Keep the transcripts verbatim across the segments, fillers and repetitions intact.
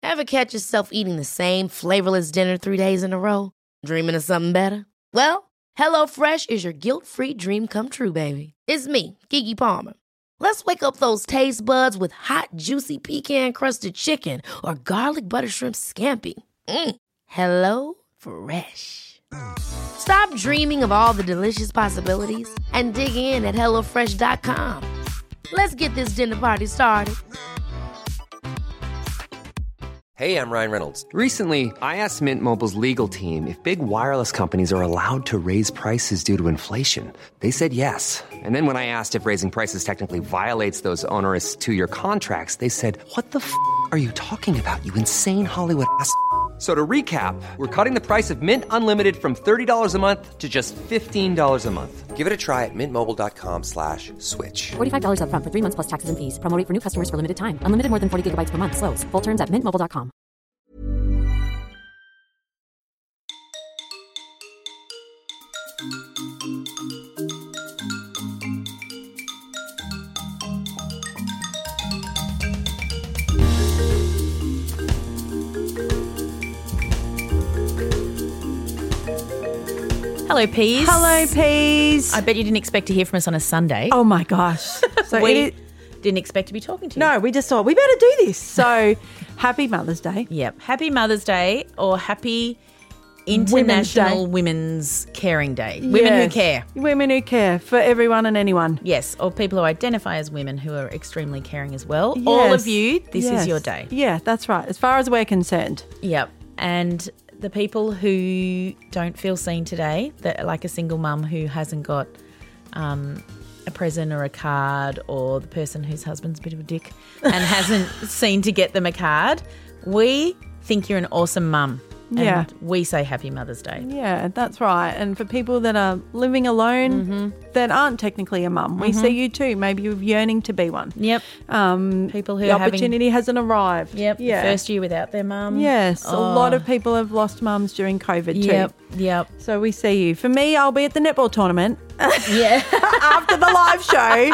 Ever catch yourself eating the same flavorless dinner three days in a row? Dreaming of something better? Well, HelloFresh is your guilt-free dream come true, baby. It's me, Keke Palmer. Let's wake up those taste buds with hot, juicy pecan-crusted chicken or garlic butter shrimp scampi. Mm. Hello Fresh. Stop dreaming of all the delicious possibilities and dig in at hello fresh dot com. Let's get this dinner party started. Hey, I'm Ryan Reynolds. Recently, I asked Mint Mobile's legal team if big wireless companies are allowed to raise prices due to inflation. They said yes. And then when I asked if raising prices technically violates those onerous two-year contracts, they said, what the f*** are you talking about, you insane Hollywood ass f- So to recap, we're cutting the price of Mint Unlimited from thirty dollars a month to just fifteen dollars a month. Give it a try at mintmobile.com slash switch. forty-five dollars up front for three months plus taxes and fees. Promo rate for new customers for limited time. Unlimited more than forty gigabytes per month. Slows full terms at mint mobile dot com. Hello, Peas. Hello, Peas. I bet you didn't expect to hear from us on a Sunday. Oh, my gosh. So we it, didn't expect to be talking to you. No, we just thought we better do this. So happy Mother's Day. Yep. Happy Mother's Day or happy International Women's, Women's Caring Day. Women Yes. who care. Women who care for everyone and anyone. Yes, or people who identify as women who are extremely caring as well. Yes. All of you, this Yes. is your day. Yeah, that's right. As far as we're concerned. Yep. And the people who don't feel seen today, that like a single mum who hasn't got um, a present or a card, or the person whose husband's a bit of a dick and hasn't seen to get them a card, we think you're an awesome mum. And Yeah. we say Happy Mother's Day. Yeah, that's right. And for people that are living alone Mm-hmm. that aren't technically a mum, we see you too. Maybe you're yearning to be one. Yep. Um, People who the are having- opportunity hasn't arrived. Yep. Yeah. The first year without their mum. Yes. Oh. A lot of people have lost mums during COVID too. Yep. Yep. So we see you. For me, I'll be at the netball tournament Yeah. after the live show.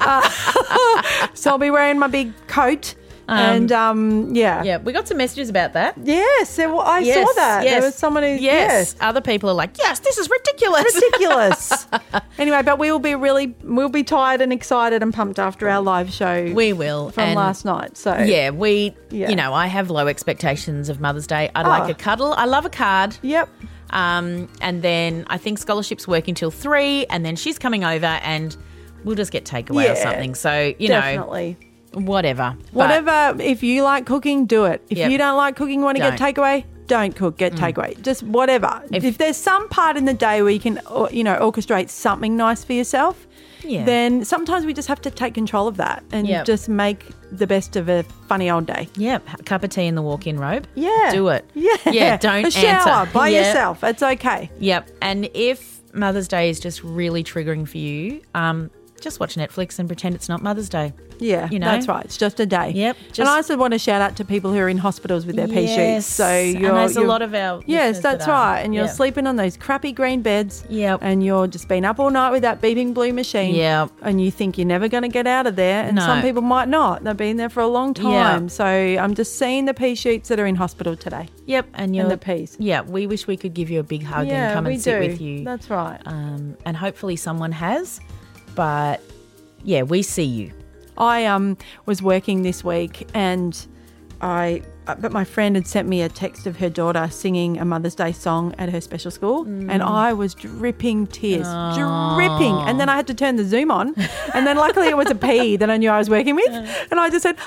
Uh, so I'll be wearing my big coat. and um, yeah. Yeah. We got some messages about that. Yes, there, well, I Yes, saw that. yes. There was someone who, Yes. yes. Other people are like, yes, this is ridiculous. Ridiculous. Anyway, but we will be really, we'll be tired and excited and pumped after our live show. We will. From And last night. So yeah, we, Yeah. you know, I have low expectations of Mother's Day. I Oh. like a cuddle. I love a card. Yep. Um, and then I think scholarships work until three, and then she's coming over and we'll just get takeaway or Yeah, something. So, you Definitely. know, whatever. But- Whatever. If you like cooking, do it. If Yep. you don't like cooking, want to get Don't. takeaway, don't cook, get takeaway. Just whatever. If- If, there's some part in the day where you can, or- you know, orchestrate something nice for yourself, Yeah. then sometimes we just have to take control of that and Yep. just make the best of a funny old day. Yep, a cup of tea in the walk-in robe. Yeah. Do it. Yeah. Yeah, don't a shower answer. by Yeah. yourself. It's okay. Yep. And if Mother's Day is just really triggering for you, um, just watch Netflix and pretend it's not Mother's Day. Yeah, You know? that's right. It's just a day. Yep, and just- I also want to shout out to people who are in hospitals with their Yes. patients. So you're, and there's a you're- lot of our Yes, listeners that's that are. right. And you're Yep. sleeping on those crappy green beds. Yep. And you're just been up all night with that beeping blue machine. Yep. And you think you're never going to get out of there. And No. some people might not. They've been there for a long time. Yep. So I'm just seeing the pea shoots that are in hospital today. Yep, and you're the peas. Yeah, we wish we could give you a big hug yeah, and come we and sit do. with you. That's right. Um, and hopefully someone has, but yeah, we see you. I um was working this week and I uh, but my friend had sent me a text of her daughter singing a Mother's Day song at her special school and I was dripping tears, dripping. And then I had to turn the Zoom on and then luckily it was a P that I knew I was working with and I just said,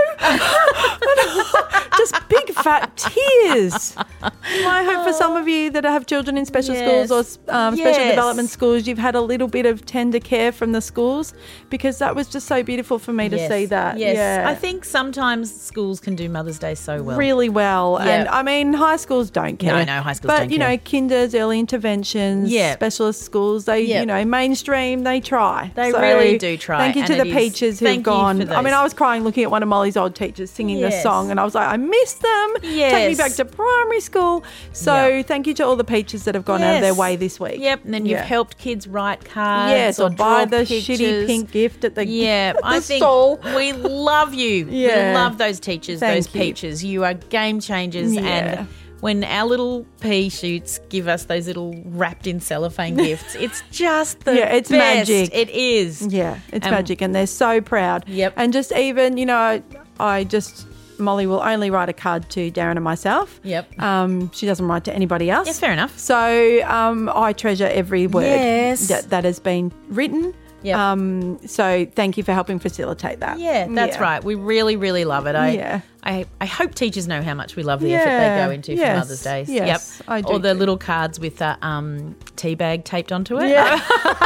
hello. Just big fat tears. I hope for some of you that have children in special Yes. schools or um, special Yes. development schools, you've had a little bit of tender care from the schools because that was just so beautiful for me to Yes. see that. Yes, Yeah. I think sometimes schools can do Mother's Day so well. really well. Yeah. And I mean, high schools don't care. No, no, high schools but, don't you care. know, kinders, early interventions, Yeah. specialist schools, they, Yeah. you know, mainstream, they try. They So, really do try, Thank you and to the it is- Peaches who've thank you gone. for I mean, those. I was crying looking at one of Molly's old teachers singing the Yes. song and I was like, I miss them. Take me Yes. back to primary school. So Yeah. thank you to all the Peaches that have gone out of their Yes. way this week. Yep, and then you've Yeah. helped kids write cards. Yes, or, buy draw the pictures. shitty pink gift at the, Yeah, at the I think stall. we love you. Yeah. We love those teachers, Thank those you. peaches. You are game changers. Yeah. And when our little pea shoots give us those little wrapped in cellophane gifts, it's just the Yeah, it's best. magic. It is. Yeah, it's Um, magic, and they're so proud. Yep. And just even, you know, I just Molly will only write a card to Darren and myself. Yep. Um, she doesn't write to anybody else. Yeah, fair enough. So um, I treasure every word Yes. that, that has been written. Yep. Um, so thank you for helping facilitate that. Yeah, that's Yeah. right. We really, really love it. I, Yeah. I, I hope teachers know how much we love the Yeah. effort they go into Yes. for Mother's Day. Yes, yep. I do Or the too. little cards with the um, tea bag taped onto it. Yeah.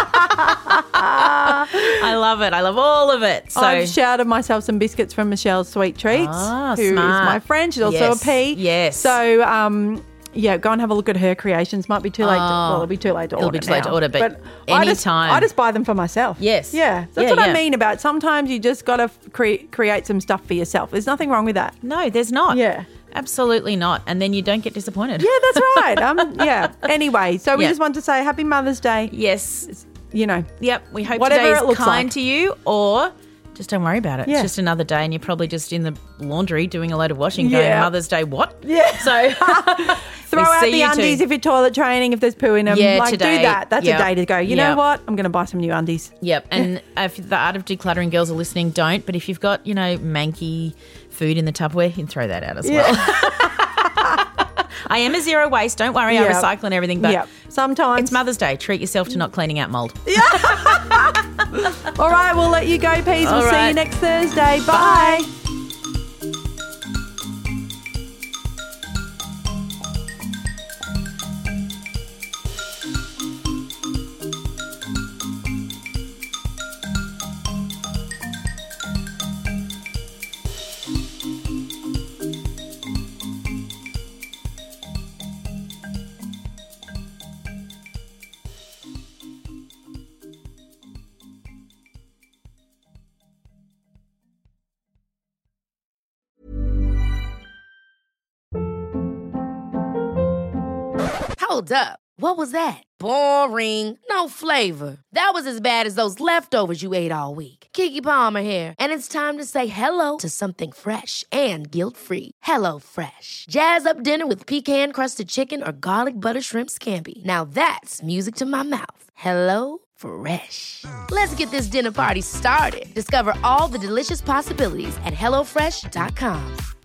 I love it. I love all of it. So I've shouted myself some biscuits from Michelle's Sweet Treats, Ah, who is smart. my friend. She's also Yes, a P. yes. So, um, yeah, go and have a look at her creations. Might be too late. To, well, it'll be too late to It'll order be too late now. to order, but I just, anytime. I just buy them for myself. Yes. Yeah, that's Yeah, what I yeah. mean about sometimes you just got to cre- create some stuff for yourself. There's nothing wrong with that. no, there's not. Yeah. Absolutely not. And then you don't get disappointed. Yeah, that's right. Um, yeah. Anyway, so we Yeah. just want to say Happy Mother's Day. Yes. You know, Yep. We hope Whatever today's it looks kind like. to you, or just don't worry about it. Yeah. It's just another day, and you're probably just in the laundry doing a load of washing. Going, Yeah. Mother's Day, what? Yeah. So throw we out see the you undies too. if you're toilet training, if there's poo in them. Yeah, like, today. do that. That's Yep. a day to go. You Yep. know what? I'm going to buy some new undies. Yep. And if the Art of Decluttering girls are listening, don't. But if you've got, you know, manky food in the Tupperware, you can throw that out as well. I am a zero waste. Don't worry. I Yep. recycle and everything. But Yep. Sometimes. it's Mother's Day. Treat yourself to not cleaning out mould. All right, we'll let you go, Peas. All We'll see you right. next Thursday. Bye. Hold up. What was that? Boring. No flavor. That was as bad as those leftovers you ate all week. Keke Palmer here, and it's time to say hello to something fresh and guilt-free. Hello Fresh. Jazz up dinner with pecan-crusted chicken or garlic butter shrimp scampi. Now that's music to my mouth. Hello Fresh. Let's get this dinner party started. Discover all the delicious possibilities at hello fresh dot com.